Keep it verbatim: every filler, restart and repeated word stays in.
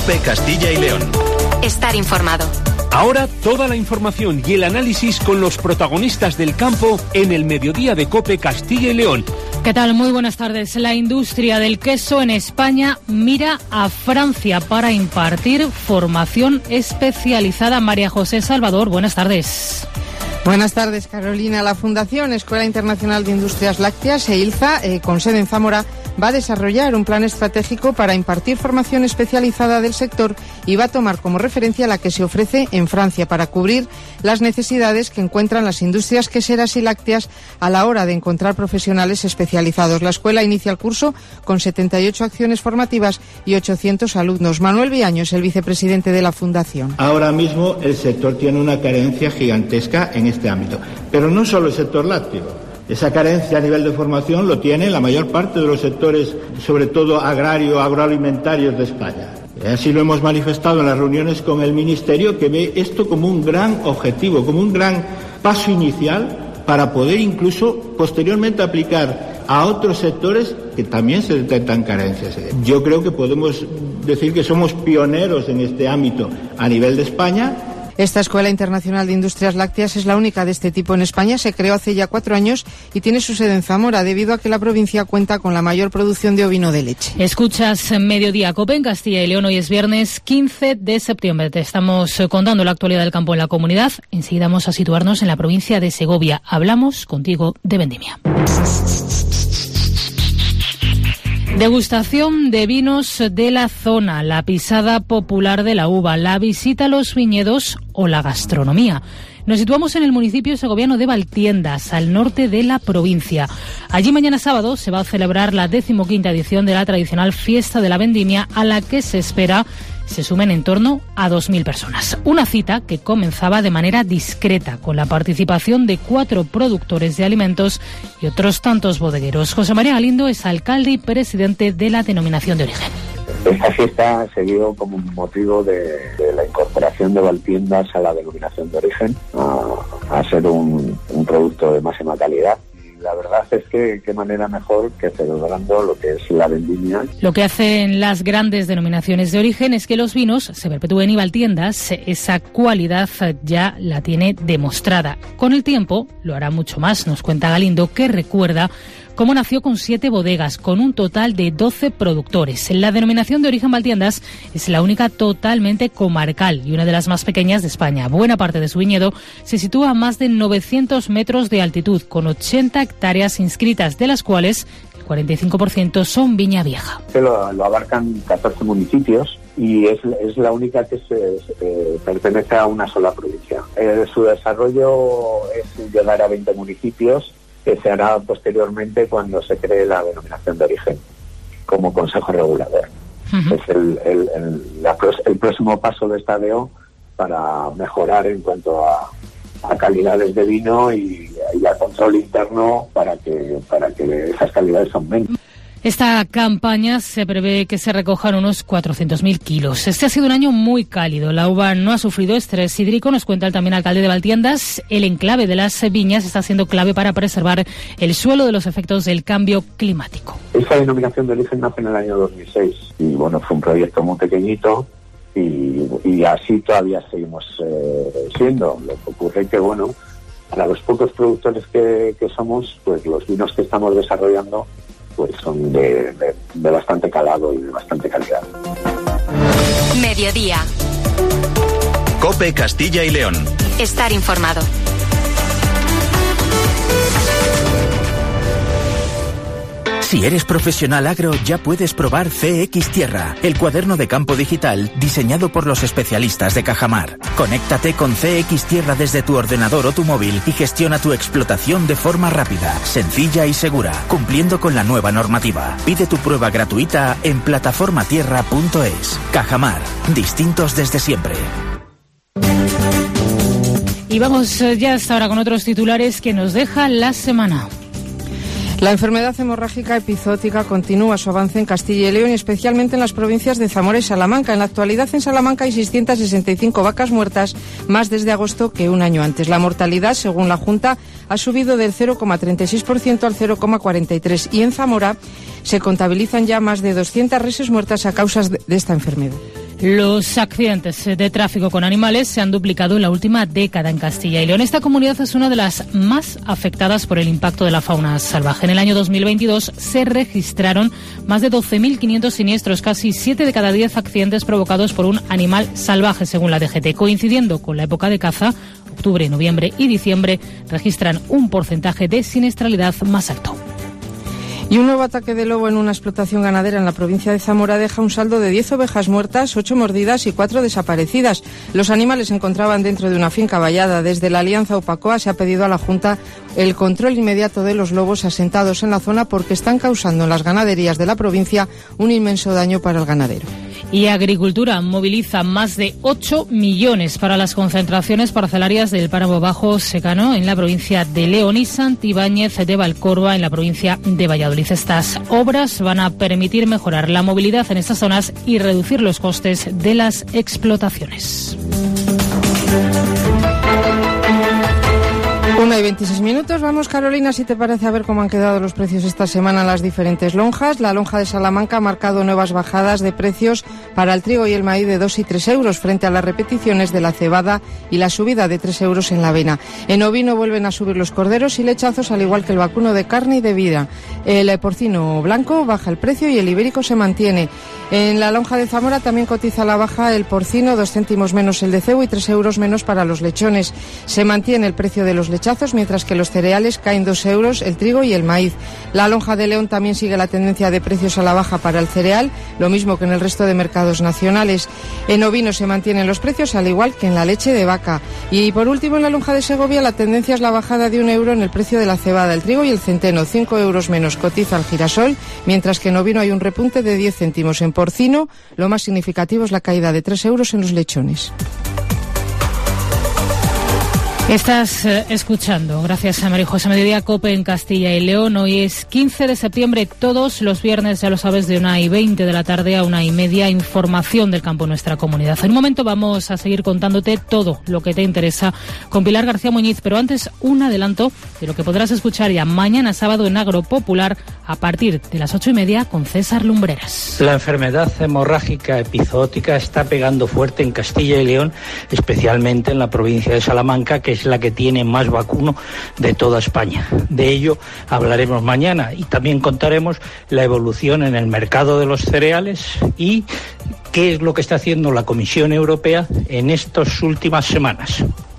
COPE Castilla y León. Estar informado. Ahora toda la información y el análisis con los protagonistas del campo en el mediodía de COPE Castilla y León. ¿Qué tal? Muy buenas tardes. La industria del queso en España mira a Francia para impartir formación especializada. María José Salvador, buenas tardes. Buenas tardes, Carolina. La Fundación Escuela Internacional de Industrias Lácteas, EILZA, eh, con sede en Zamora, va a desarrollar un plan estratégico para impartir formación especializada del sector y va a tomar como referencia la que se ofrece en Francia para cubrir las necesidades que encuentran las industrias queseras y lácteas a la hora de encontrar profesionales especializados. La escuela inicia el curso con setenta y ocho acciones formativas y ochocientos alumnos. Manuel Viaño es el vicepresidente de la Fundación. Ahora mismo el sector tiene una carencia gigantesca en este ámbito, pero no solo el sector lácteo. Esa carencia a nivel de formación lo tiene la mayor parte de los sectores, sobre todo agrario, agroalimentarios de España. Así lo hemos manifestado en las reuniones con el Ministerio, que ve esto como un gran objetivo, como un gran paso inicial para poder incluso posteriormente aplicar a otros sectores que también se detectan carencias. Yo creo que podemos decir que somos pioneros en este ámbito a nivel de España. Esta Escuela Internacional de Industrias Lácteas es la única de este tipo en España. Se creó hace ya cuatro años y tiene su sede en Zamora, debido a que la provincia cuenta con la mayor producción de ovino de leche. Escuchas Mediodía COPE en Castilla y León. Hoy es viernes quince de septiembre. Te estamos contando la actualidad del campo en la comunidad. Enseguida vamos a situarnos en la provincia de Segovia. Hablamos contigo de vendimia. Degustación de vinos de la zona, la pisada popular de la uva, la visita a los viñedos o la gastronomía. Nos situamos en el municipio segoviano de Valtiendas, al norte de la provincia. Allí mañana sábado se va a celebrar la decimoquinta edición de la tradicional Fiesta de la Vendimia, a la que se espera se sumen en torno a dos mil personas. Una cita que comenzaba de manera discreta, con la participación de cuatro productores de alimentos y otros tantos bodegueros. José María Galindo es alcalde y presidente de la denominación de origen. Esta fiesta se dio como motivo de, de la incorporación de Valtiendas a la denominación de origen, a, a ser un, un producto de máxima calidad. La verdad es que qué manera mejor que celebrando lo que es la vendimia. Lo que hacen las grandes denominaciones de origen es que los vinos se perpetúen y Valtiendas esa cualidad ya la tiene demostrada. Con el tiempo lo hará mucho más, nos cuenta Galindo, que recuerda cómo nació con siete bodegas, con un total de doce productores. La denominación de origen Valtiendas es la única totalmente comarcal y una de las más pequeñas de España. Buena parte de su viñedo se sitúa a más de novecientos metros de altitud, con ochenta hectáreas inscritas, de las cuales el cuarenta y cinco por ciento son viña vieja. Lo, lo abarcan catorce municipios y es, es la única que se, se pertenece a una sola provincia. Eh, su desarrollo es llegar a veinte municipios, que se hará posteriormente cuando se cree la denominación de origen como Consejo Regulador. Uh-huh. Es el, el, el, la, el próximo paso de esta D O para mejorar en cuanto a, a calidades de vino y, y a control interno para que, para que esas calidades aumenten. Esta campaña se prevé que se recojan unos cuatrocientos mil kilos. Este ha sido un año muy cálido. La uva no ha sufrido estrés hídrico, nos cuenta el también alcalde de Valtiendas. El enclave de las viñas está siendo clave para preservar el suelo de los efectos del cambio climático. Esta denominación de origen nace en el año dos mil seis y bueno, fue un proyecto muy pequeñito y, y así todavía seguimos eh, siendo. Lo que ocurre es que bueno, para los pocos productores que, que somos, pues los vinos que estamos desarrollando pues son de, de, de bastante calado y de bastante calidad. Mediodía. COPE Castilla y León. Estar informado. Si eres profesional agro, ya puedes probar C X Tierra, el cuaderno de campo digital diseñado por los especialistas de Cajamar. Conéctate con C X Tierra desde tu ordenador o tu móvil y gestiona tu explotación de forma rápida, sencilla y segura, cumpliendo con la nueva normativa. Pide tu prueba gratuita en plataforma tierra punto es. Cajamar, distintos desde siempre. Y vamos ya hasta ahora con otros titulares que nos deja la semana. La enfermedad hemorrágica epizootica continúa su avance en Castilla y León, y especialmente en las provincias de Zamora y Salamanca. En la actualidad en Salamanca hay seiscientas sesenta y cinco vacas muertas, más desde agosto que un año antes. La mortalidad, según la Junta, ha subido del cero coma treinta y seis por ciento al cero coma cuarenta y tres por ciento y en Zamora se contabilizan ya más de doscientas reses muertas a causa de esta enfermedad. Los accidentes de tráfico con animales se han duplicado en la última década en Castilla y León. Esta comunidad es una de las más afectadas por el impacto de la fauna salvaje. En el año dos mil veintidós se registraron más de doce mil quinientos siniestros, casi siete de cada diez accidentes provocados por un animal salvaje, según la D G T. Coincidiendo con la época de caza, octubre, noviembre y diciembre registran un porcentaje de siniestralidad más alto. Y un nuevo ataque de lobo en una explotación ganadera en la provincia de Zamora deja un saldo de diez ovejas muertas, ocho mordidas y cuatro desaparecidas. Los animales se encontraban dentro de una finca vallada. Desde la Alianza Opacoa se ha pedido a la Junta el control inmediato de los lobos asentados en la zona porque están causando en las ganaderías de la provincia un inmenso daño para el ganadero. Y Agricultura moviliza más de ocho millones para las concentraciones parcelarias del Páramo Bajo Secano en la provincia de León y Santibáñez de Valcorba en la provincia de Valladolid. Estas obras van a permitir mejorar la movilidad en estas zonas y reducir los costes de las explotaciones. Una y veintiséis minutos. Vamos, Carolina, si te parece, a ver cómo han quedado los precios esta semana en las diferentes lonjas. La lonja de Salamanca ha marcado nuevas bajadas de precios para el trigo y el maíz de dos y tres euros frente a las repeticiones de la cebada y la subida de tres euros en la avena. En ovino vuelven a subir los corderos y lechazos, al igual que el vacuno de carne y de vida. El porcino blanco baja el precio y el ibérico se mantiene. En la lonja de Zamora también cotiza a la baja el porcino, dos céntimos menos el de cebo y tres euros menos para los lechones. Se mantiene el precio de los lechazos, mientras que los cereales caen dos euros, el trigo y el maíz. La lonja de León también sigue la tendencia de precios a la baja para el cereal, lo mismo que en el resto de mercados nacionales. En ovino se mantienen los precios, al igual que en la leche de vaca. Y por último, en la lonja de Segovia la tendencia es la bajada de un euro en el precio de la cebada, el trigo y el centeno. Cinco euros menos cotiza el girasol, mientras que en ovino hay un repunte de diez céntimos. En porcino, lo más significativo es la caída de tres euros en los lechones. Estás eh, escuchando, gracias a María José Mediodía, COPE en Castilla y León. Hoy es quince de septiembre, todos los viernes, ya lo sabes, de una y veinte de la tarde a una y media, información del campo en nuestra comunidad. En un momento vamos a seguir contándote todo lo que te interesa con Pilar García Muñiz, pero antes un adelanto de lo que podrás escuchar ya mañana sábado en Agropopular a partir de las ocho y media con César Lumbreras. La enfermedad hemorrágica epizootica está pegando fuerte en Castilla y León, especialmente en la provincia de Salamanca, que es la que tiene más vacuno de toda España. De ello hablaremos mañana y también contaremos la evolución en el mercado de los cereales y qué es lo que está haciendo la Comisión Europea en estas últimas semanas.